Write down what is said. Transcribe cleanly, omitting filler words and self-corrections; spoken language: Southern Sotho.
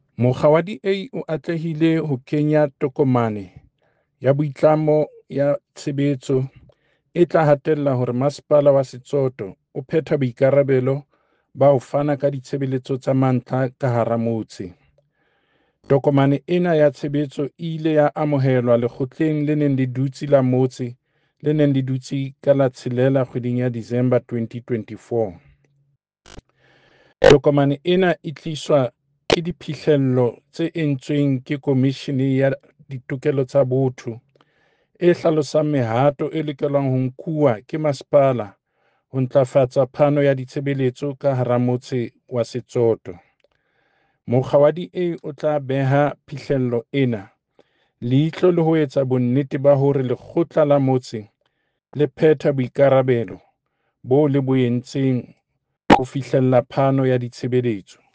Mokga wa DA o atlehile ho kenya tokomane ya boitlamo ya tshebetso e tla hatella hore Masepala wa Setsoto o phetha boikarabelo ba ho fana ka ditshebeletso tsa mantlha ka hara motse. Tokomane ena ya tshebetso e ile ya amohelwa lekgotleng le neng le dutse la motse le neng le dutse ka la 6 kgweding ya Disemba 2024. Tokomane ena e tliswa ke diphihlello tse entsweng ke Khomishene ya Ditokelo tsa Botho e hlalosang mehato e lokelang ho nkuwa ke masepala ho ntlafatsa phano ya ditshebeletso ka hara motse wa Setsoto. Mokga wa DA o tla beha phihlello ena leihlo le ho etsa bonnete ba hore lekgotla la motse le phetha boikarabelo bo le bo entseng ho fihlella phano ya ditshebeletso.